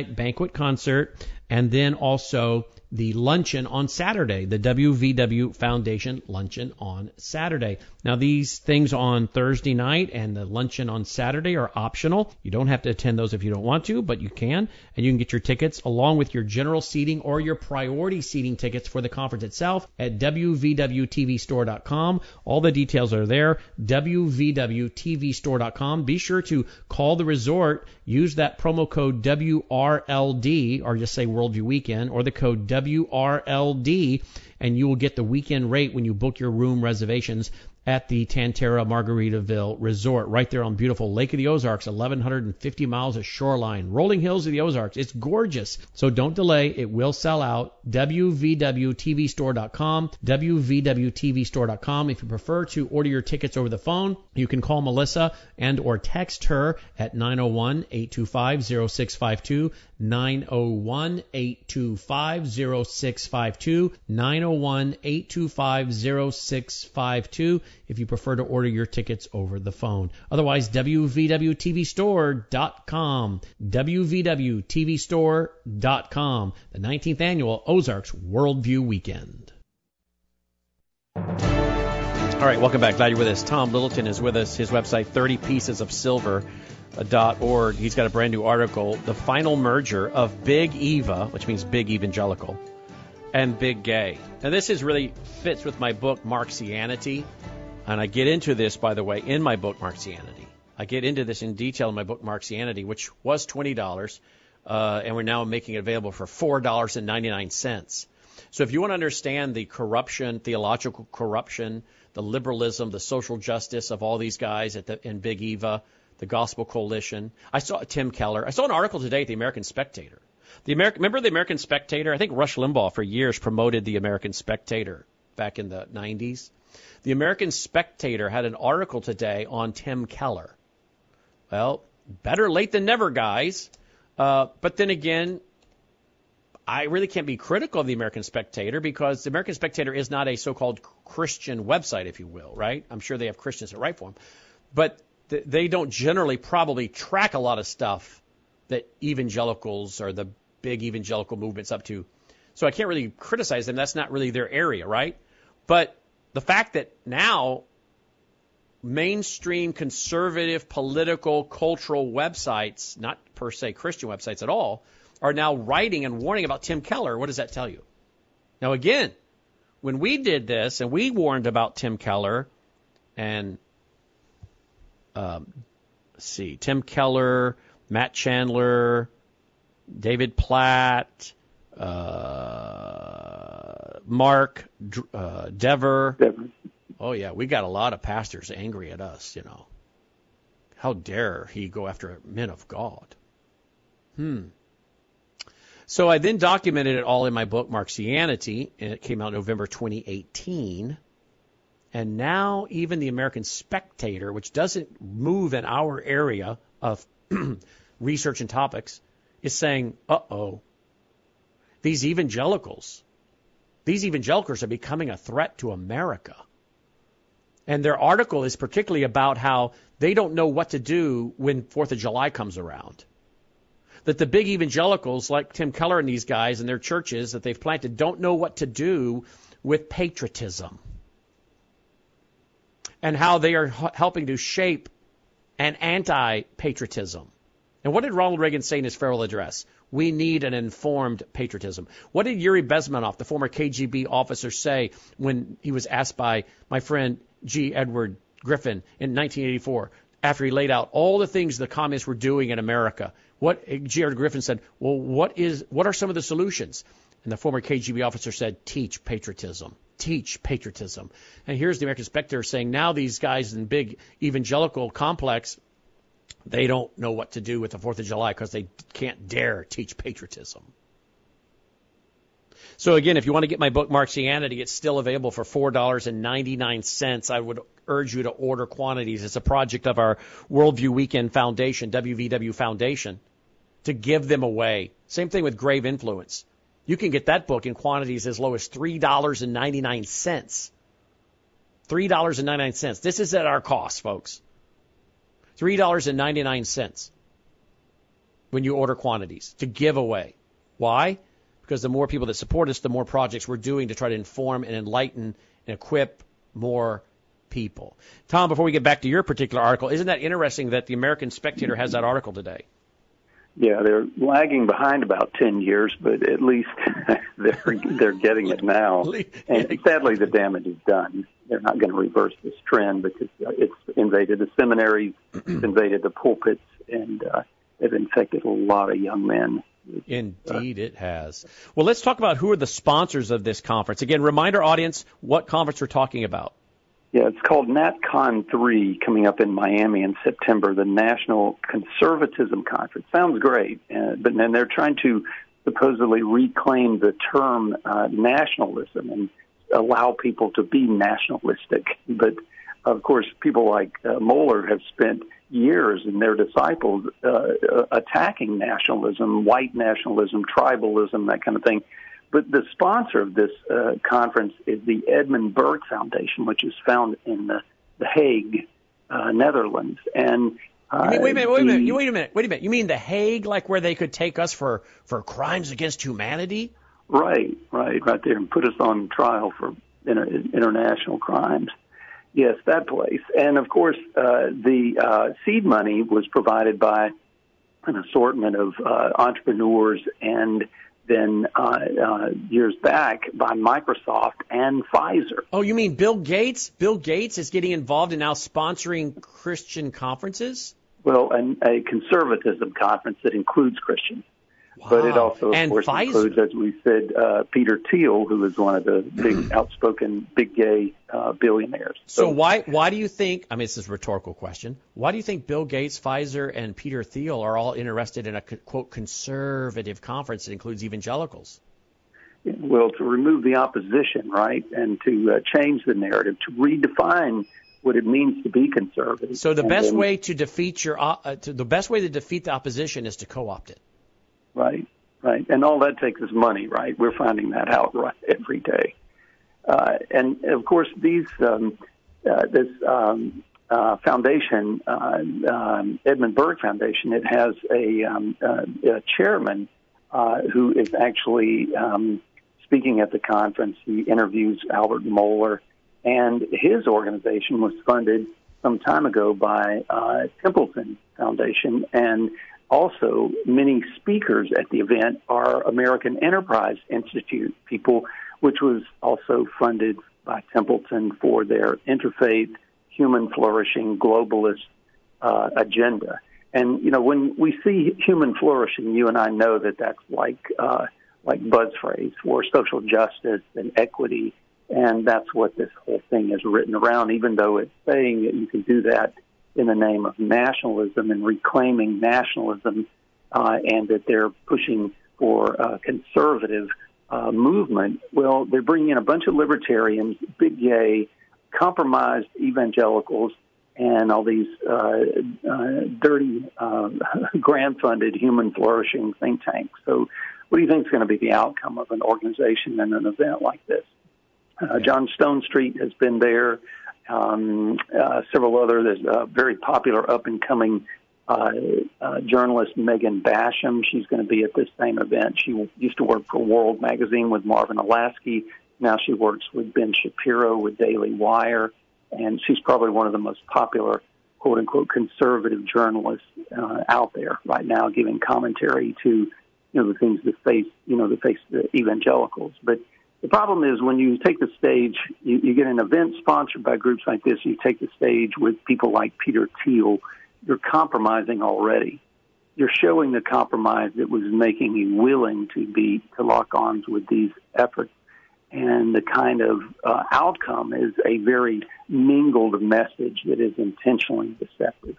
and then also the luncheon on Saturday, the WVW Foundation luncheon on Saturday. Now, these things on Thursday night and the luncheon on Saturday are optional. You don't have to attend those if you don't want to, but you can. And you can get your tickets along with your general seating or your priority seating tickets for the conference itself at wvwtvstore.com. All the details are there, wvwtvstore.com. Be sure to call the resort, use that promo code WRLD, or just say Worldview Weekend, or the code WRLD, and you will get the weekend rate when you book your room reservations at the Tantera Margaritaville Resort, right there on beautiful Lake of the Ozarks, 1,150 miles of shoreline, rolling hills of the Ozarks. It's gorgeous. So don't delay. It will sell out. wvwtvstore.com, wvwtvstore.com. If you prefer to order your tickets over the phone, you can call Melissa and or text her at 901-825-0652, 901-825-0652, 901-825-0652 if you prefer to order your tickets over the phone. Otherwise, wvwtvstore.com, wvwtvstore.com, the 19th annual Ozarks Worldview Weekend. All right, welcome back. Glad you're with us. Tom Littleton is with us. His website, 30 Pieces of Silver. .org. He's got a brand new article, The Final Merger of Big Eva, which means Big Evangelical, and Big Gay. And this is really fits with my book, Marxianity. And I get into this, by the way, in my book, Marxianity. I get into this in detail in my book, Marxianity, which was $20, and we're now making it available for $4.99. So if you want to understand the corruption, theological corruption, the liberalism, the social justice of all these guys in Big Eva, the Gospel Coalition. I saw Tim Keller. I saw an article today at the American Spectator. Remember the American Spectator? I think Rush Limbaugh for years promoted the American Spectator back in the 90s. The American Spectator had an article today on Tim Keller. Well, better late than never, guys. But then again, I really can't be critical of the American Spectator because the American Spectator is not a so-called Christian website, if you will, right? I'm sure they have Christians that write for them. But they don't generally probably track a lot of stuff that evangelicals or the big evangelical movement's up to. So I can't really criticize them. That's not really their area, right? But the fact that now mainstream conservative political cultural websites, not per se Christian websites at all, are now writing and warning about Tim Keller, what does that tell you? Now, again, when we did this and we warned about Tim Keller and Tim Keller, Matt Chandler, David Platt, Mark Dever. Oh, yeah, we got a lot of pastors angry at us, you know. How dare he go after men of God? So I then documented it all in my book, Marxianity, and it came out November 2018. And now even the American Spectator, which doesn't move in our area of research and topics, is saying, these evangelicals are becoming a threat to America. And their article is particularly about how they don't know what to do when 4th of July comes around. That the big evangelicals like Tim Keller and these guys and their churches that they've planted don't know what to do with patriotism. And how they are helping to shape an anti-patriotism. And what did Ronald Reagan say in his farewell address? We need an informed patriotism. What did Yuri Bezmenov, the former KGB officer, say when he was asked by my friend G. Edward Griffin in 1984, after he laid out all the things the communists were doing in America? What G. Edward Griffin said, well, what are some of the solutions? And the former KGB officer said, teach patriotism. Teach patriotism. And here's the American Spectator saying now these guys in big evangelical complex, they don't know what to do with the 4th of July because they can't dare teach patriotism. So again, if you want to get my book, Marxianity, it's still available for $4.99. I would urge you to order quantities. It's a project of our Worldview Weekend Foundation, WVW Foundation, to give them away. Same thing with Grave Influence. You can get that book in quantities as low as $3.99. $3.99. This is at our cost, folks. $3.99 when you order quantities to give away. Why? Because the more people that support us, the more projects we're doing to try to inform and enlighten and equip more people. Tom, before we get back to your particular article, isn't that interesting that the American Spectator has that article today? Yeah, they're lagging behind about 10 years, but at least they're getting it now. And sadly, the damage is done. They're not going to reverse this trend because it's invaded the seminaries, it's invaded the pulpits, and it's infected a lot of young men. Indeed, it has. Well, let's talk about who are the sponsors of this conference. Again, remind our audience what conference we're talking about. Yeah, it's called NatCon 3, coming up in Miami in September, the National Conservatism Conference. Sounds great, but then they're trying to supposedly reclaim the term nationalism and allow people to be nationalistic. But, of course, people like Mohler have spent years and their disciples attacking nationalism, white nationalism, tribalism, that kind of thing. But the sponsor of this conference is the Edmund Burke Foundation, which is found in the Hague, Netherlands. And wait a minute. You mean the Hague, like where they could take us for crimes against humanity? Right there, and put us on trial for international crimes. Yes, that place. And, of course, the seed money was provided by an assortment of entrepreneurs and then years back by Microsoft and Pfizer. Oh, you mean Bill Gates? Bill Gates is getting involved in now sponsoring Christian conferences? Well, a conservatism conference that includes Christians. Wow. But it also, of course, Pfizer includes, as we said, Peter Thiel, who is one of the big, outspoken, big gay billionaires. So why do you think, I mean, this is a rhetorical question, why do you think Bill Gates, Pfizer, and Peter Thiel are all interested in a, quote, conservative conference that includes evangelicals? Well, to remove the opposition, right, and to change the narrative, to redefine what it means to be conservative. So the best way to defeat the opposition is to co-opt it. Right. And all that takes is money, right? We're finding that out every day. And, of course, this foundation, Edmund Burke Foundation, it has a chairman who is actually speaking at the conference. He interviews Albert Mohler, and his organization was funded some time ago by Templeton Foundation, and also many speakers at the event are American Enterprise Institute people, which was also funded by Templeton for their interfaith, human flourishing, globalist agenda. And, you know, when we see human flourishing, you and I know that that's like buzz phrase for social justice and equity, and that's what this whole thing is written around, even though it's saying that you can do that in the name of nationalism and reclaiming nationalism, and that they're pushing for a conservative movement. Well, they're bringing in a bunch of libertarians, big gay, compromised evangelicals, and all these dirty, grant-funded human flourishing think tanks. So what do you think is going to be the outcome of an organization and an event like this? John Stonestreet has been there. Several other. There's a very popular up-and-coming journalist, Megan Basham. She's going to be at this same event. She used to work for World Magazine with Marvin Olasky. Now she works with Ben Shapiro with Daily Wire, and she's probably one of the most popular, quote-unquote, conservative journalists out there right now, giving commentary to, the things that face the evangelicals. But the problem is when you take the stage, you get an event sponsored by groups like this, you take the stage with people like Peter Thiel, you're compromising already. You're showing the compromise that was making you willing to lock arms with these efforts. And the kind of outcome is a very mingled message that is intentionally deceptive.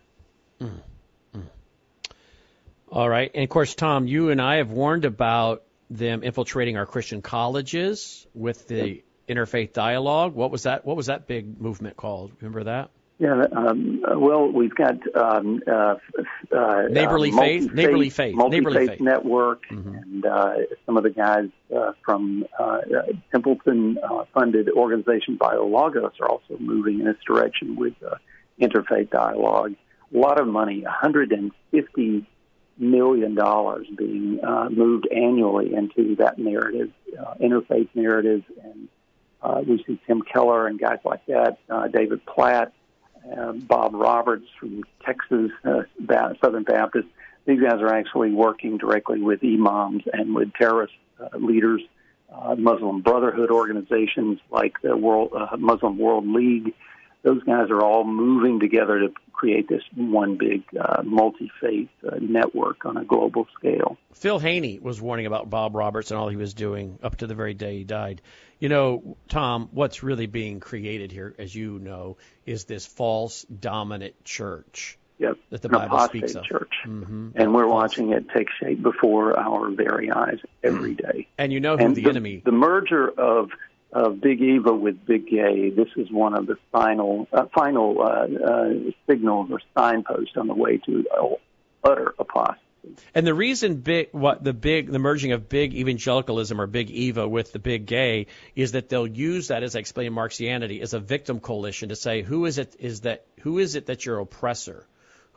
All right. And, of course, Tom, you and I have warned about them infiltrating our Christian colleges with the interfaith dialogue. What was that big movement called? Remember that? Yeah. Well, we've got Neighborly Faith Network, and some of the guys from Templeton-funded organization BioLogos are also moving in this direction with interfaith dialogue. A lot of money, $150 million being moved annually into that narrative, interfaith narrative, and we see Tim Keller and guys like that, David Platt, Bob Roberts from Texas, Southern Baptist. These guys are actually working directly with imams and with terrorist leaders, Muslim Brotherhood organizations like the Muslim World League. Those guys are all moving together to create this one big multi-faith network on a global scale. Phil Haney was warning about Bob Roberts and all he was doing up to the very day he died. Tom, what's really being created here, as you know, is this false dominant church that the Bible speaks of. Church. Mm-hmm. And we're watching it take shape before our very eyes every day. And you know who the enemy... The merger of Big Eva with Big Gay, this is one of the final signals or signposts on the way to utter apostasy. And the reason the merging of big evangelicalism or Big Eva with the Big Gay is that they'll use that, as I explained in Marxianity, as a victim coalition to say who is it that's your oppressor,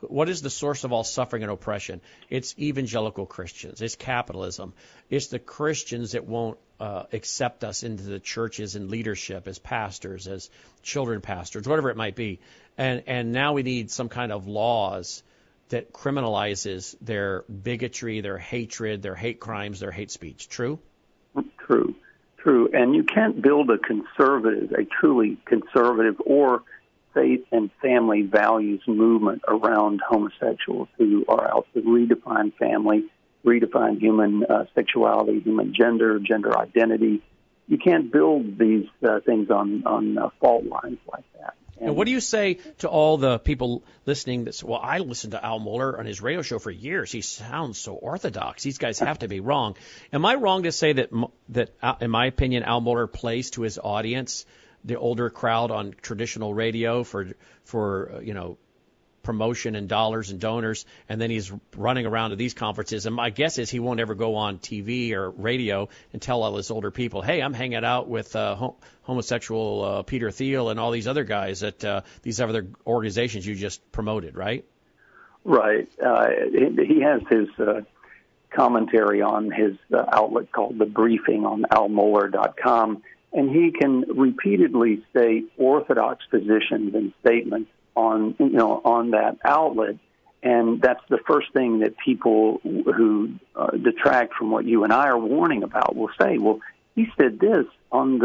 What is the source of all suffering and oppression? It's evangelical Christians. It's capitalism. It's the Christians that won't accept us into the churches and leadership as pastors, as children pastors, whatever it might be. And now we need some kind of laws that criminalizes their bigotry, their hatred, their hate crimes, their hate speech. True? True. And you can't build a truly conservative or faith and family values movement around homosexuals who are out to redefine family, redefine human sexuality, human gender identity. You can't build these things on fault lines like that. And what do you say to all the people listening that say, well, I listened to Al Mohler on his radio show for years. He sounds so orthodox. These guys have to be wrong. Am I wrong to say that in my opinion, Al Mohler plays to his audience, the older crowd on traditional radio for promotion and dollars and donors, and then he's running around to these conferences? And my guess is he won't ever go on TV or radio and tell all his older people, hey, I'm hanging out with homosexual Peter Thiel and all these other guys at these other organizations you just promoted, right? Right. He has his commentary on his outlet called The Briefing on almohler.com, and he can repeatedly state orthodox positions and statements on that outlet, and that's the first thing that people who detract from what you and I are warning about will say. Well, he said this on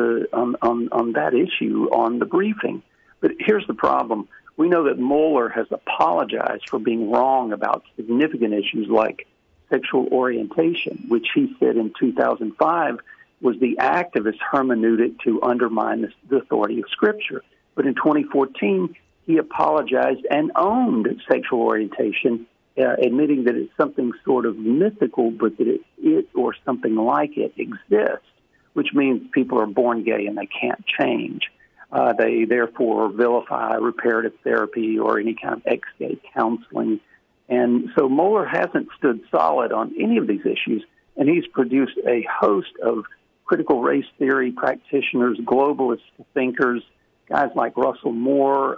that issue on The Briefing, but here's the problem: we know that Mohler has apologized for being wrong about significant issues like sexual orientation, which he said in 2005 was the activist hermeneutic to undermine the authority of Scripture. But in 2014, he apologized and owned sexual orientation, admitting that it's something sort of mythical, but that it or something like it exists, which means people are born gay and they can't change. They therefore vilify reparative therapy or any kind of ex-gay counseling. And so Mohler hasn't stood solid on any of these issues, and he's produced a host of critical race theory practitioners, globalist thinkers, guys like Russell Moore,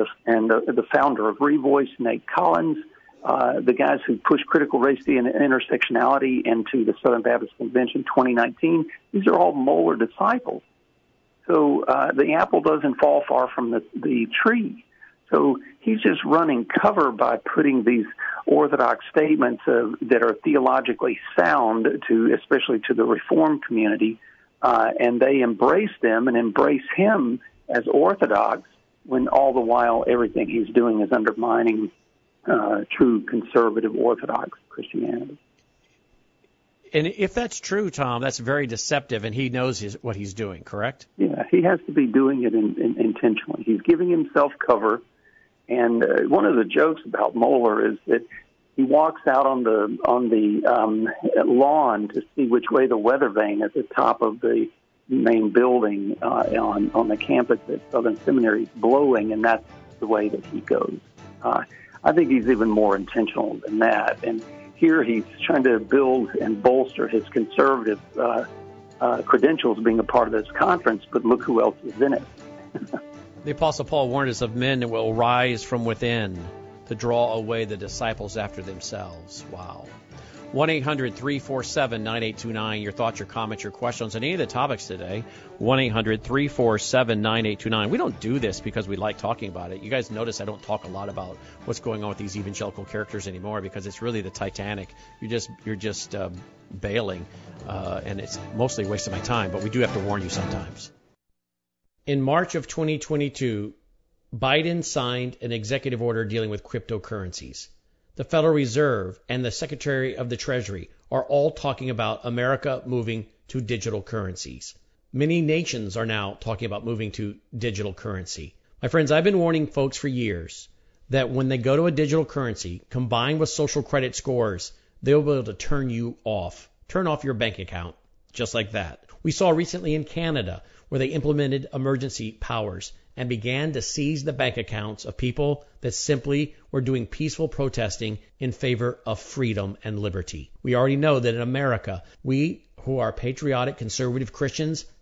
the founder of Revoice, Nate Collins, the guys who pushed critical race theory and intersectionality into the Southern Baptist Convention 2019. These are all Mohler disciples. So the apple doesn't fall far from the tree. So he's just running cover by putting these orthodox statements that are theologically sound especially to the Reformed community, and they embrace them and embrace him as orthodox, when all the while everything he's doing is undermining true conservative orthodox Christianity. And if that's true, Tom, that's very deceptive, and he knows what he's doing, correct? Yeah, he has to be doing it intentionally. He's giving himself cover, and one of the jokes about Mohler is that he walks out on the lawn to see which way the weather vane at the top of the main building on the campus at Southern Seminary is blowing, and that's the way that he goes. I think he's even more intentional than that. And here he's trying to build and bolster his conservative credentials being a part of this conference, but look who else is in it. The Apostle Paul warned us of men that will rise from within to draw away the disciples after themselves. Wow. 1-800-347-9829. Your thoughts, your comments, your questions on any of the topics today. 1-800-347-9829. We don't do this because we like talking about it. You guys notice I don't talk a lot about what's going on with these evangelical characters anymore because it's really the Titanic. You're just bailing, and it's mostly a waste of my time, but we do have to warn you sometimes. In March of 2022, Biden signed an executive order dealing with cryptocurrencies. The Federal Reserve and the Secretary of the Treasury are all talking about America moving to digital currencies. Many nations are now talking about moving to digital currency. My friends, I've been warning folks for years that when they go to a digital currency, combined with social credit scores, they'll be able to turn off your bank account, just like that. We saw recently in Canada where they implemented emergency powers and began to seize the bank accounts of people that simply were doing peaceful protesting in favor of freedom and liberty. We already know that in America, we who are patriotic conservative Christians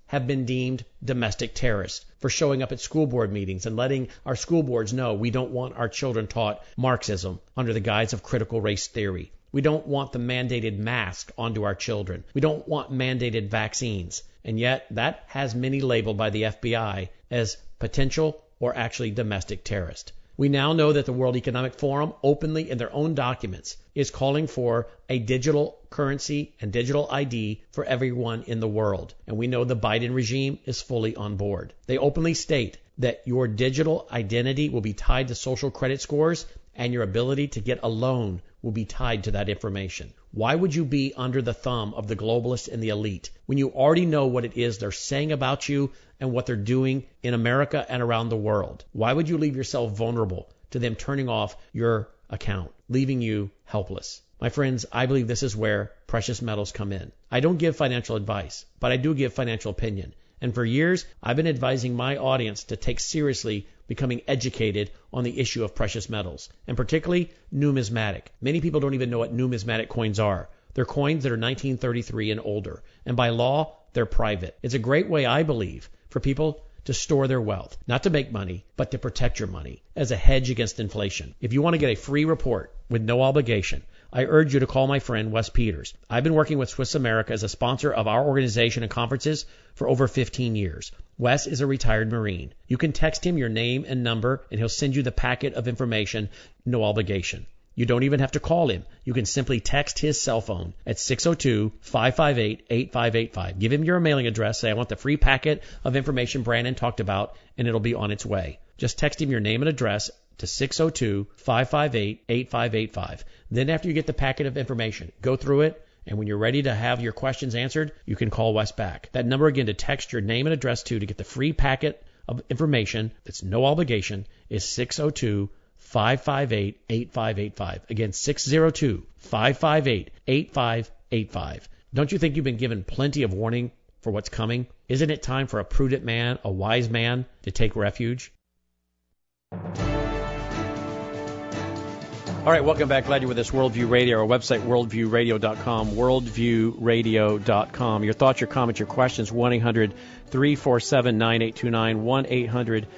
have been deemed domestic terrorists for showing up at school board meetings and letting our school boards know we don't want our children taught Marxism under the guise of critical race theory. We don't want the mandated mask onto our children. We don't want mandated vaccines. And yet that has many labeled by the FBI as potential or actually domestic terrorist. We now know that the World Economic Forum openly in their own documents is calling for a digital currency and digital ID for everyone in the world. And we know the Biden regime is fully on board. They openly state that your digital identity will be tied to social credit scores and your ability to get a loan will be tied to that information. Why would you be under the thumb of the globalists and the elite when you already know what it is they're saying about you and what they're doing in America and around the world? Why would you leave yourself vulnerable to them turning off your account, leaving you helpless? My friends, I believe this is where precious metals come in. I don't give financial advice, but I do give financial opinion. And for years, I've been advising my audience to take seriously becoming educated on the issue of precious metals, and particularly numismatic. Many people don't even know what numismatic coins are. They're coins that are 1933 and older, and by law, they're private. It's a great way, I believe, for people to store their wealth, not to make money, but to protect your money as a hedge against inflation. If you want to get a free report with no obligation, I urge you to call my friend Wes Peters. I've been working with Swiss America as a sponsor of our organization and conferences for over 15 years. Wes is a retired Marine. You can text him your name and number, and he'll send you the packet of information, no obligation. You don't even have to call him. You can simply text his cell phone at 602-558-8585. Give him your mailing address. Say, I want the free packet of information Brandon talked about, and it'll be on its way. Just text him your name and address to 602-558-8585. Then after you get the packet of information, go through it, and when you're ready to have your questions answered, you can call Wes back. That number again to text your name and address to get the free packet of information that's no obligation is 602-558-8585. Again, 602-558-8585. Don't you think you've been given plenty of warning for what's coming? Isn't it time for a prudent man, a wise man, to take refuge? All right, welcome back. Glad you're with us. Worldview Radio, our website, worldviewradio.com, worldviewradio.com. Your thoughts, your comments, your questions, 1-800-347-9829,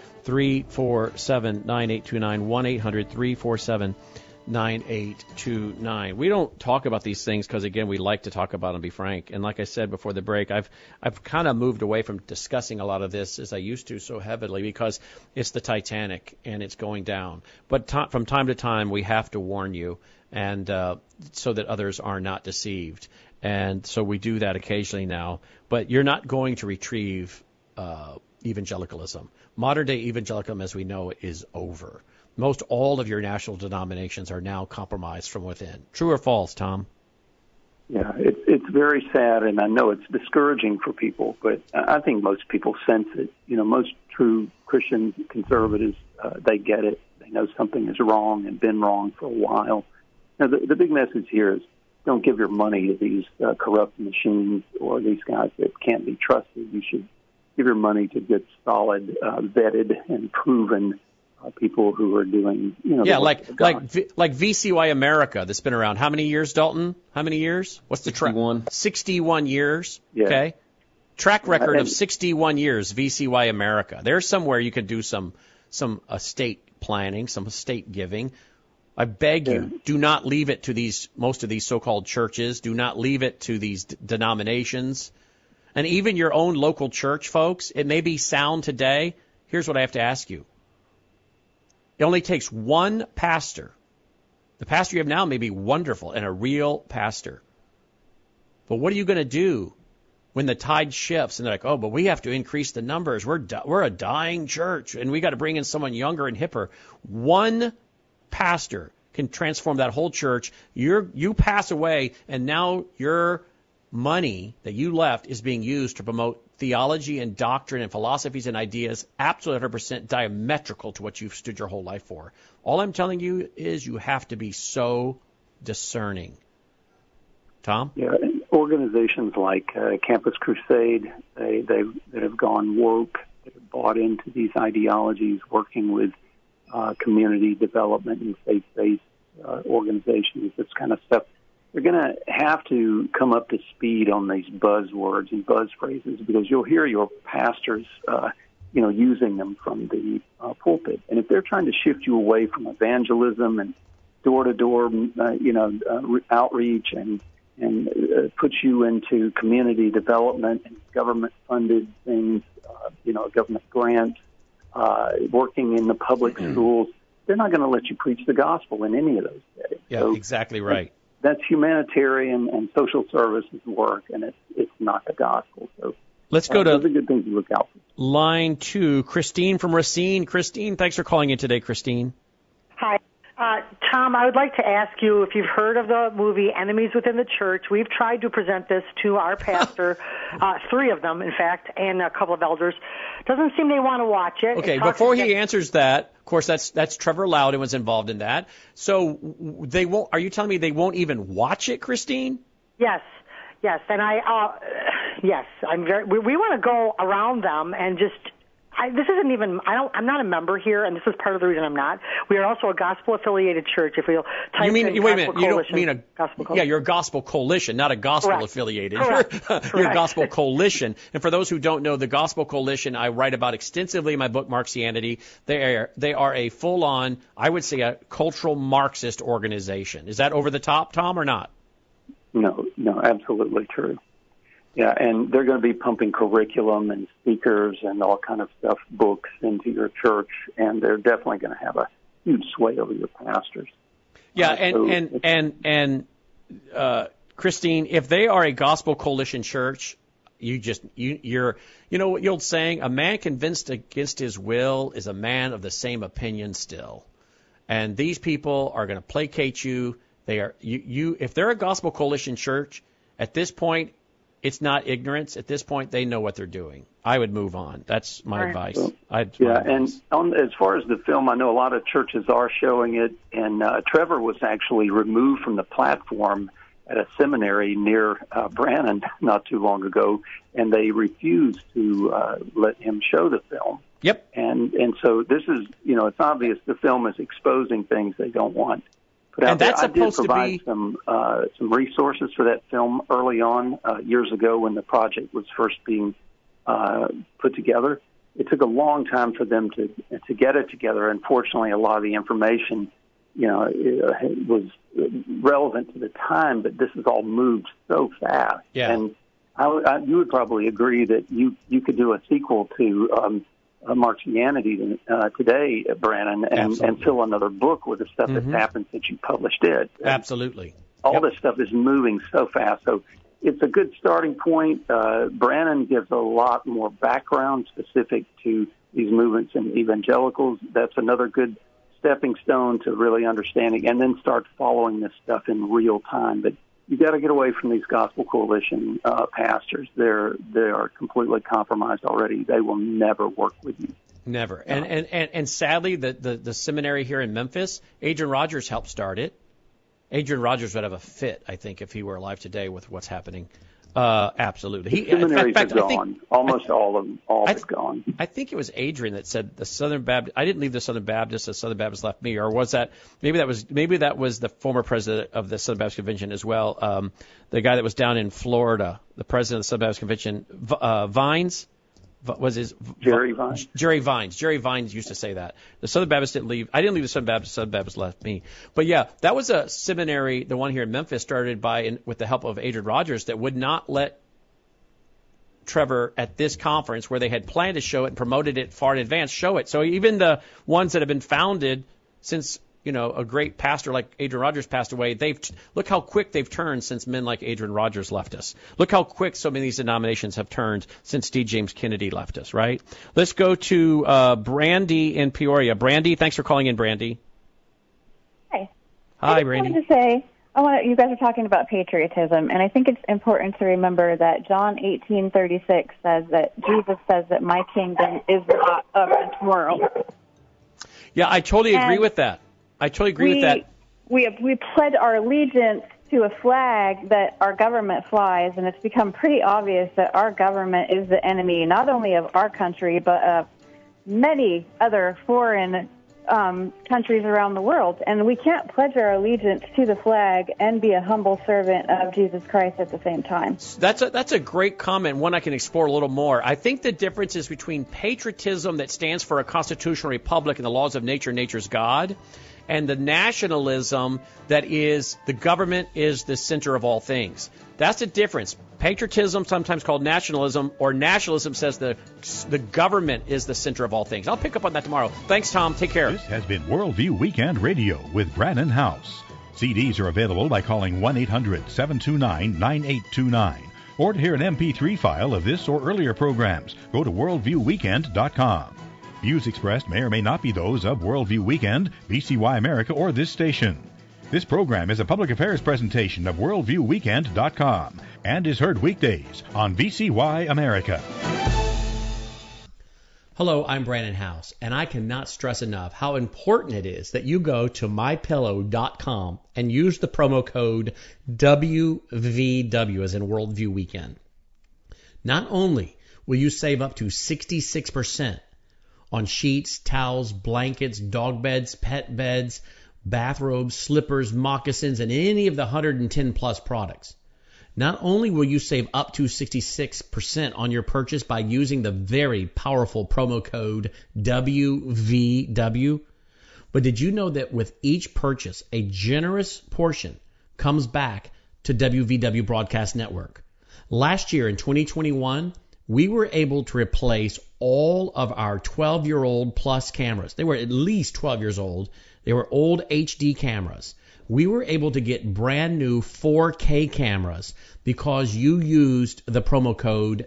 1-800-347-9829, 1-800-347-9829. We don't talk about these things because, again, we like to talk about them, be frank. And like I said before the break, I've kind of moved away from discussing a lot of this as I used to so heavily because it's the Titanic and it's going down. But from time to time, we have to warn you and so that others are not deceived. And so we do that occasionally now. But you're not going to retrieve evangelicalism. Modern-day evangelicalism, as we know, is over. Most all of your national denominations are now compromised from within. True or false, Tom? Yeah, it's very sad, and I know it's discouraging for people, but I think most people sense it. You know, most true Christian conservatives, they get it. They know something is wrong and been wrong for a while. Now, the big message here is don't give your money to these corrupt machines or these guys that can't be trusted. You should give your money to good, solid, vetted, and proven people who are doing, like VCY America that's been around. How many years, Dalton? How many years? What's the track? 61 years. Yeah. Okay. Track record of 61 years, VCY America. There's somewhere you could do some estate planning, some estate giving. I beg you, do not leave it to most of these so-called churches. Do not leave it to these denominations. And even your own local church, folks, it may be sound today. Here's what I have to ask you. It only takes one pastor. The pastor you have now may be wonderful and a real pastor. But what are you going to do when the tide shifts and they're like, oh, but we have to increase the numbers. We're a dying church and we got to bring in someone younger and hipper. One pastor can transform that whole church. You pass away and now your money that you left is being used to promote theology and doctrine and philosophies and ideas absolutely 100% diametrical to what you've stood your whole life for. All I'm telling you is you have to be so discerning. Tom? Yeah, and organizations like Campus Crusade, that have gone woke, that have bought into these ideologies, working with community development and faith-based organizations, this kind of stuff. they're going to have to come up to speed on these buzzwords and buzz phrases, because you'll hear your pastors, using them from the pulpit. And if they're trying to shift you away from evangelism and door-to-door, outreach and put you into community development and government-funded things, government grants, working in the public schools, they're not going to let you preach the gospel in any of those settings. Yeah, so exactly right. That's humanitarian and social services work, and it's not the gospel. So let's go to those are good things to look out for. Line 2, Christine from Racine. Christine, thanks for calling in today, Christine. Hi. Tom, I would like to ask you if you've heard of the movie Enemies Within the Church. We've tried to present this to our pastor, 3 of them, in fact, and a couple of elders. Doesn't seem they want to watch it. Okay, before he answers that, of course, that's Trevor Loudon was involved in that. So they won't. Are you telling me they won't even watch it, Christine? Yes, and yes, I'm very. We want to go around them and just. This isn't even. I'm not a member here, and this is part of the reason I'm not. We are also a gospel-affiliated church. If we'll type you mean in wait a minute? You don't mean a gospel coalition. Yeah, you're a gospel coalition, not a gospel-affiliated. Correct. You're a gospel coalition. And for those who don't know, the gospel coalition I write about extensively in my book Marxianity. They are a full-on, I would say, a cultural Marxist organization. Is that over the top, Tom, or not? No, absolutely true. Yeah, and they're going to be pumping curriculum and speakers and all kind of stuff, books into your church, and they're definitely going to have a huge sway over your pastors. Yeah, and Christine, if they are a gospel coalition church, you're the old saying, a man convinced against his will is a man of the same opinion still. And these people are going to placate you. They are if they're a gospel coalition church, at this point, it's not ignorance. At this point, they know what they're doing. I would move on. That's my advice. And as far as the film, I know a lot of churches are showing it, and Trevor was actually removed from the platform at a seminary near Brannon not too long ago, and they refused to let him show the film. Yep. And so this is, it's obvious the film is exposing things they don't want. And that's supposed to be. I did provide some resources for that film early on, years ago when the project was first being put together. It took a long time for them to get it together. Unfortunately, a lot of the information, it was relevant to the time, but this has all moved so fast. Yeah. And you would probably agree that you could do a sequel to Marxianity today, Brannon, and fill another book with the stuff that's happened since you published it. Absolutely. All this stuff is moving so fast. So it's a good starting point. Brannon gives a lot more background specific to these movements and evangelicals. That's another good stepping stone to really understanding, and then start following this stuff in real time. But you got to get away from these gospel coalition pastors. They are completely compromised already. They will never work with you. Never. And sadly, the seminary here in Memphis, Adrian Rogers helped start it. Adrian Rogers would have a fit, I think, if he were alive today with what's happening. Absolutely. Seminaries are gone. Almost all of them. All is gone. I think it was Adrian that said the Southern Baptist. I didn't leave the Southern Baptist. The Southern Baptist left me. Or was that maybe that was the former president of the Southern Baptist Convention as well. The guy that was down in Florida, the president of the Southern Baptist Convention, Vines. Was his Jerry Vines? Jerry Vines. Jerry Vines used to say that. The Southern Baptist didn't leave. I didn't leave the Southern Baptist. Southern Baptist left me. But yeah, that was a seminary, the one here in Memphis, started with the help of Adrian Rogers, that would not let Trevor at this conference, where they had planned to show it and promoted it far in advance, show it. So even the ones that have been founded since, a great pastor like Adrian Rogers passed away, look how quick they've turned since men like Adrian Rogers left us. Look how quick so many of these denominations have turned since D. James Kennedy left us, right? Let's go to Brandy in Peoria. Brandy, thanks for calling in, Brandy. Hi. Hi, Brandy. I wanted to say, you guys are talking about patriotism, and I think it's important to remember that John 18:36 says that Jesus says that my kingdom is not of this world. Yeah, I totally agree with that. I totally agree with that. We pledge our allegiance to a flag that our government flies, and it's become pretty obvious that our government is the enemy, not only of our country, but of many other foreign countries around the world. And we can't pledge our allegiance to the flag and be a humble servant of Jesus Christ at the same time. That's a great comment, one I can explore a little more. I think the difference is between patriotism that stands for a constitutional republic and the laws of nature, nature's God, and the nationalism that is the government is the center of all things. That's the difference. Patriotism, sometimes called nationalism, or nationalism says the government is the center of all things. I'll pick up on that tomorrow. Thanks, Tom. Take care. This has been Worldview Weekend Radio with Brannon House. CDs are available by calling 1-800-729-9829. Or to hear an MP3 file of this or earlier programs, go to worldviewweekend.com. Views expressed may or may not be those of Worldview Weekend, VCY America, or this station. This program is a public affairs presentation of worldviewweekend.com and is heard weekdays on VCY America. Hello, I'm Brannon House, and I cannot stress enough how important it is that you go to mypillow.com and use the promo code WVW as in Worldview Weekend. Not only will you save up to 66% on sheets, towels, blankets, dog beds, pet beds, bathrobes, slippers, moccasins, and any of the 110 plus products. Not only will you save up to 66% on your purchase by using the very powerful promo code WVW, but did you know that with each purchase, a generous portion comes back to WVW Broadcast Network? Last year in 2021, we were able to replace all of our 12-year-old plus cameras. They were at least 12 years old. They were old HD cameras. We were able to get brand new 4K cameras because you used the promo code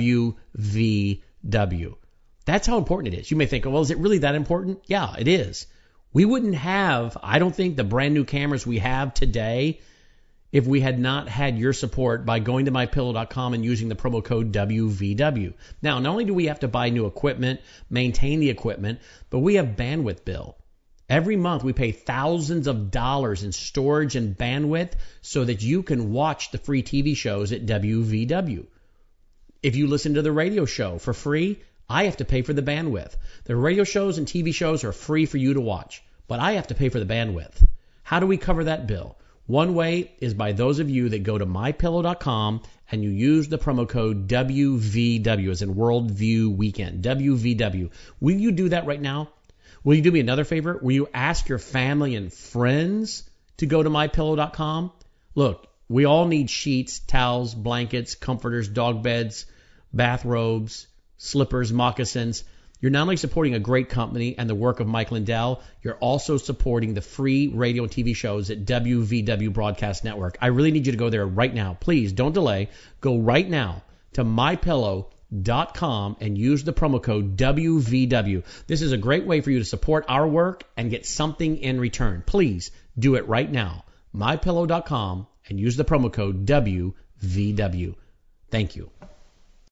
WVW. That's how important it is. You may think, well, is it really that important? Yeah, it is. We wouldn't have, I don't think, the brand new cameras we have today if we had not had your support by going to mypillow.com and using the promo code WVW. Now, not only do we have to buy new equipment, maintain the equipment, but we have bandwidth bill. Every month we pay thousands of dollars in storage and bandwidth so that you can watch the free TV shows at WVW. If you listen to the radio show for free, I have to pay for the bandwidth. The radio shows and TV shows are free for you to watch, but I have to pay for the bandwidth. How do we cover that bill? One way is by those of you that go to mypillow.com and you use the promo code WVW as in Worldview Weekend, WVW. Will you do that right now? Will you do me another favor? Will you ask your family and friends to go to mypillow.com? Look, we all need sheets, towels, blankets, comforters, dog beds, bathrobes, slippers, moccasins. You're not only supporting a great company and the work of Mike Lindell, you're also supporting the free radio and TV shows at WVW Broadcast Network. I really need you to go there right now. Please don't delay. Go right now to mypillow.com and use the promo code WVW. This is a great way for you to support our work and get something in return. Please do it right now. mypillow.com and use the promo code WVW. Thank you.